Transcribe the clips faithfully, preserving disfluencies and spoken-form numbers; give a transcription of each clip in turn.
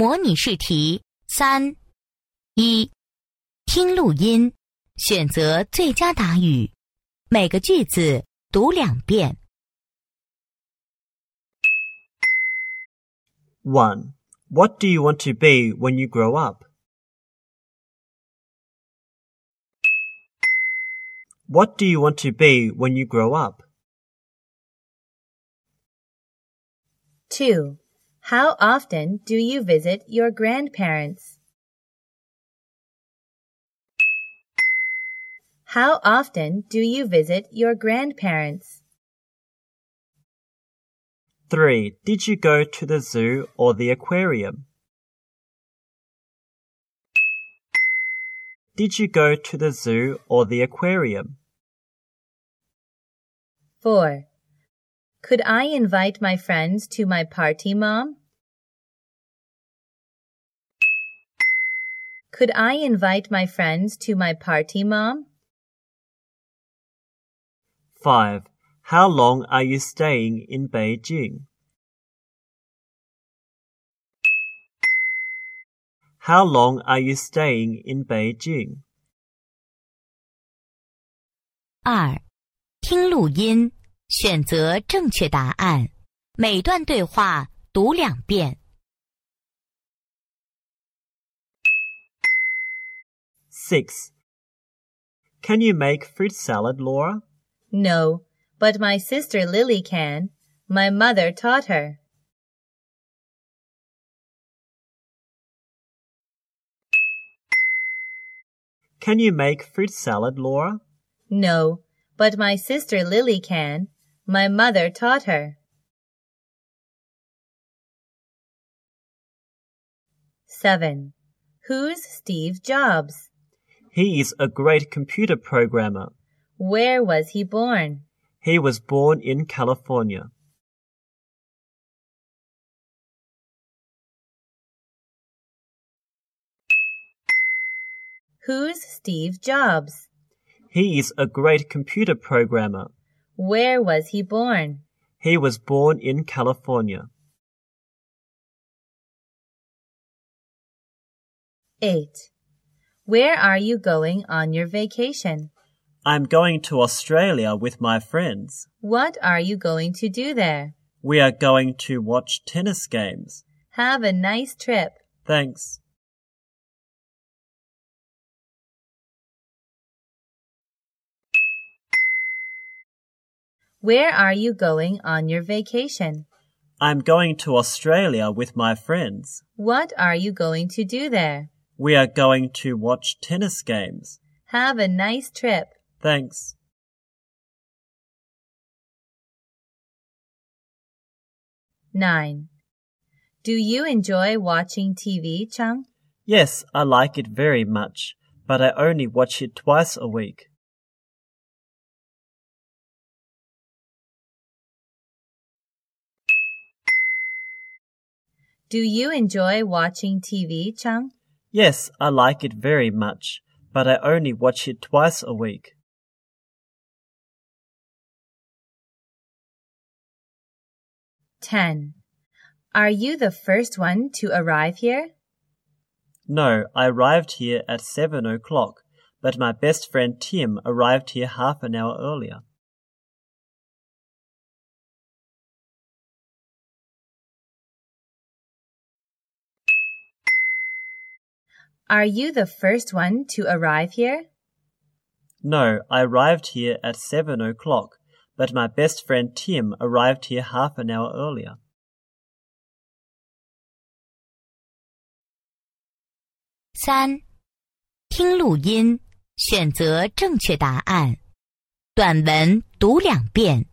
模拟试题三。一、听录音，选择最佳答语，每个句子读两遍。 one. What do you want to be when you grow up? What do you want to be when you grow up? two. How often do you visit your grandparents? How often do you visit your grandparents? three. Did you go to the zoo or the aquarium? Did you go to the zoo or the aquarium? four. Could I invite my friends to my party, Mom? Could I invite my friends to my party, Mom? five. How long are you staying in Beijing? How long are you staying in Beijing? 二、听录音，选择正确答案，每段对话读两遍。 six. Can you make fruit salad, Laura? No, but my sister Lily can. My mother taught her. Can you make fruit salad, Laura? No, but my sister Lily can. My mother taught her. seven. Who's Steve Jobs? He is a great computer programmer. Where was he born? He was born in California. Who's Steve Jobs? He is a great computer programmer. Where was he born? He was born in California. eight. Where are you going on your vacation? I'm going to Australia with my friends. What are you going to do there? We are going to watch tennis games. Have a nice trip. Thanks. Where are you going on your vacation? I'm going to Australia with my friends. What are you going to do there? We are going to watch tennis games. Have a nice trip. Thanks. nine. Do you enjoy watching T V, Chang? Yes, I like it very much, but I only watch it twice a week. Do you enjoy watching T V, Chang? Yes, I like it very much, but I only watch it twice a week. ten. Are you the first one to arrive here? No, I arrived here at seven o'clock, but my best friend Tim arrived here half an hour earlier. Are you the first one to arrive here? No, I arrived here at seven o'clock, but my best friend Tim arrived here half an hour earlier. 三、听录音，选择正确答案，短文读两遍。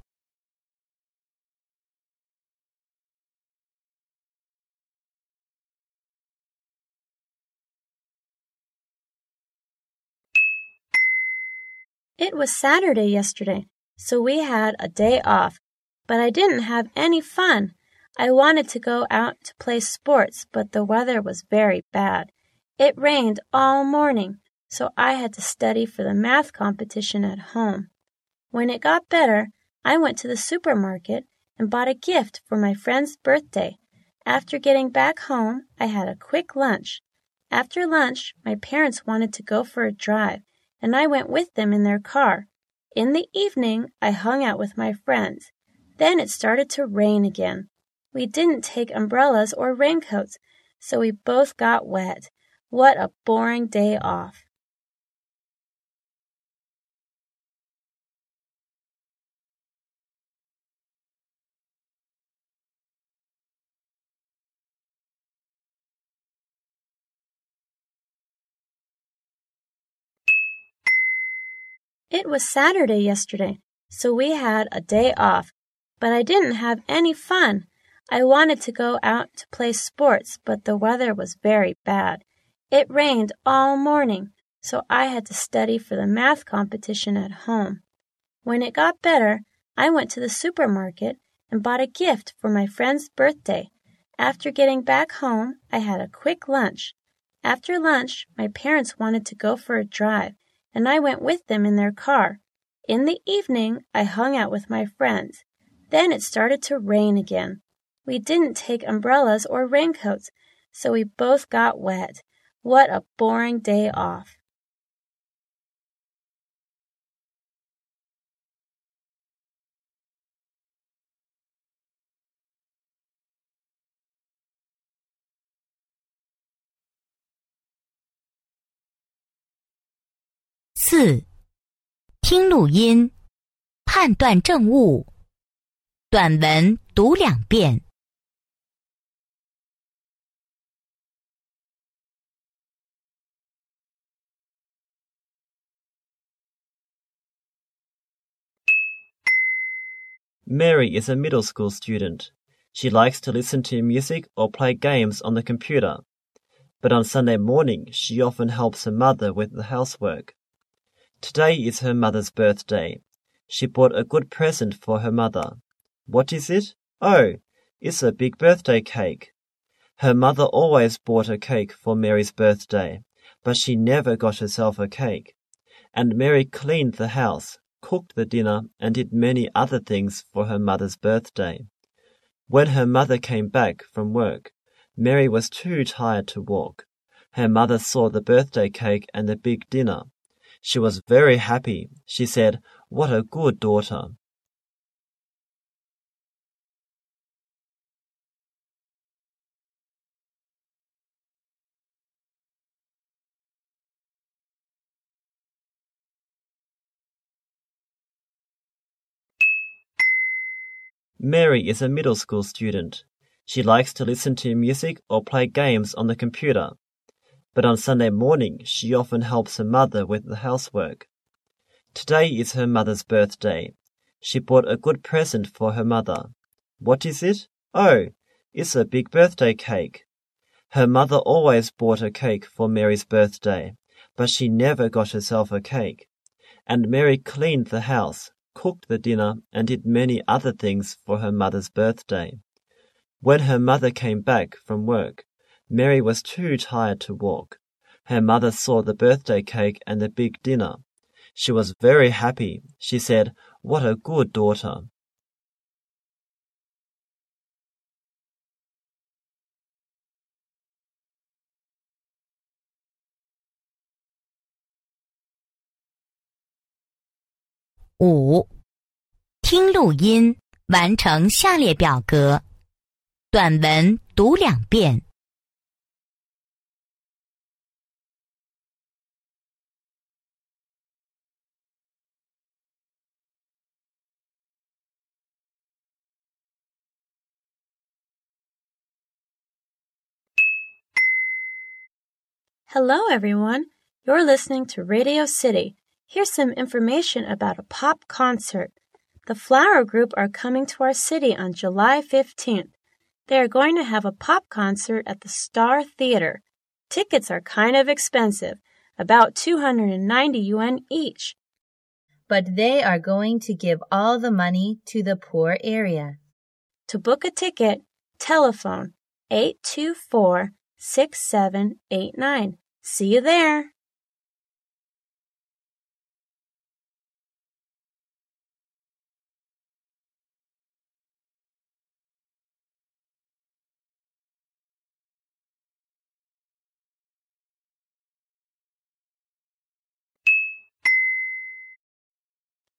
It was Saturday yesterday, so we had a day off, but I didn't have any fun. I wanted to go out to play sports, but the weather was very bad. It rained all morning, so I had to study for the math competition at home. When it got better, I went to the supermarket and bought a gift for my friend's birthday. After getting back home, I had a quick lunch. After lunch, my parents wanted to go for a drive, and I went with them in their car. In the evening, I hung out with my friends. Then it started to rain again. We didn't take umbrellas or raincoats, so we both got wet. What a boring day off. It was Saturday yesterday, so we had a day off, but I didn't have any fun. I wanted to go out to play sports, but the weather was very bad. It rained all morning, so I had to study for the math competition at home. When it got better, I went to the supermarket and bought a gift for my friend's birthday. After getting back home, I had a quick lunch. After lunch, my parents wanted to go for a drive, and I went with them in their car. In the evening, I hung out with my friends. Then it started to rain again. We didn't take umbrellas or raincoats, so we both got wet. What a boring day off. 四、听录音，判断正误。短文读两遍。 Mary is a middle school student. She likes to listen to music or play games on the computer. But on Sunday morning, she often helps her mother with the housework. Today is her mother's birthday. She bought a good present for her mother. What is it? Oh, it's a big birthday cake. Her mother always bought a cake for Mary's birthday, but she never got herself a cake. And Mary cleaned the house, cooked the dinner, and did many other things for her mother's birthday. When her mother came back from work, Mary was too tired to walk. Her mother saw the birthday cake and the big dinner. She was very happy. She said, "What a good daughter." Mary is a middle school student. She likes to listen to music or play games on the computer. But on Sunday morning, she often helps her mother with the housework. Today is her mother's birthday. She bought a good present for her mother. What is it? Oh, it's a big birthday cake. Her mother always bought a cake for Mary's birthday, but she never got herself a cake. And Mary cleaned the house, cooked the dinner, and did many other things for her mother's birthday. When her mother came back from work, Mary was too tired to walk. Her mother saw the birthday cake and the big dinner. She was very happy. She said, "What a good daughter." 五、听录音，完成下列表格。短文读两遍。 Hello, everyone. You're listening to Radio City. Here's some information about a pop concert. The Flower Group are coming to our city on July fifteenth. They are going to have a pop concert at the Star Theater. Tickets are kind of expensive, about two hundred ninety yuan each. But they are going to give all the money to the poor area. To book a ticket, telephone eight two four, six seven eight nine. See you there.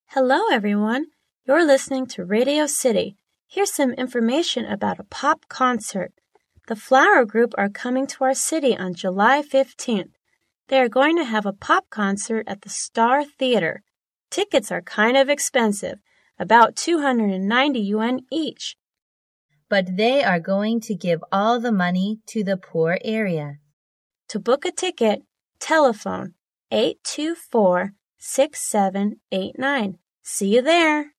Hello, everyone. You're listening to Radio City. Here's some information about a pop concert. The Flower Group are coming to our city on July fifteenth. They are going to have a pop concert at the Star Theater. Tickets are kind of expensive, about two hundred ninety yuan each. But they are going to give all the money to the poor area. To book a ticket, telephone eight two four, six seven eight nine. See you there.